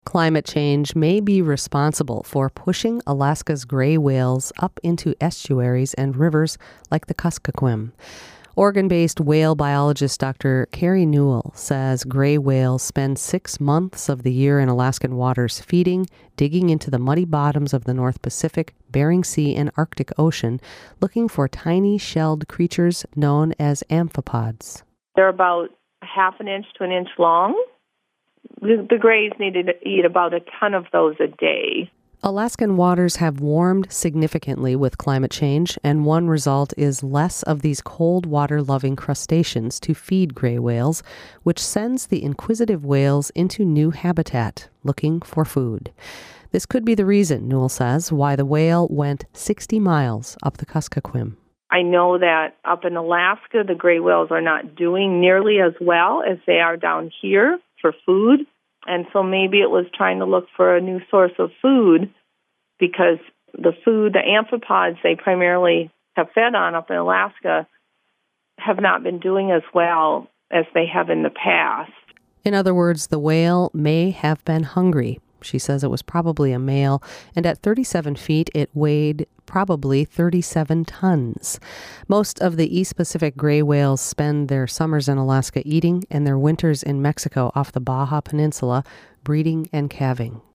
Climate change may be responsible for pushing Alaska's gray whales up into estuaries and rivers like the Kuskokwim. Oregon-based whale biologist Dr. Carrie Newell says gray whales spend 6 months of the year in Alaskan waters feeding, digging into the muddy bottoms of the North Pacific, Bering Sea, and Arctic Ocean, looking for tiny shelled creatures known as amphipods. They're about half an inch to an inch long. The grays need to eat about a ton of those a day. Alaskan waters have warmed significantly with climate change, and one result is less of these cold water-loving crustaceans to feed gray whales, which sends the inquisitive whales into new habitat, looking for food. This could be the reason, Newell says, why the whale went 60 miles up the Kuskokwim. I know that up in Alaska, the gray whales are not doing nearly as well as they are down here for food. And so maybe it was trying to look for a new source of food because the amphipods they primarily have fed on up in Alaska have not been doing as well as they have in the past. In other words, the whale may have been hungry. She says it was probably a male, and at 37 feet, it weighed probably 37 tons. Most of the East Pacific gray whales spend their summers in Alaska eating and their winters in Mexico off the Baja Peninsula, breeding and calving.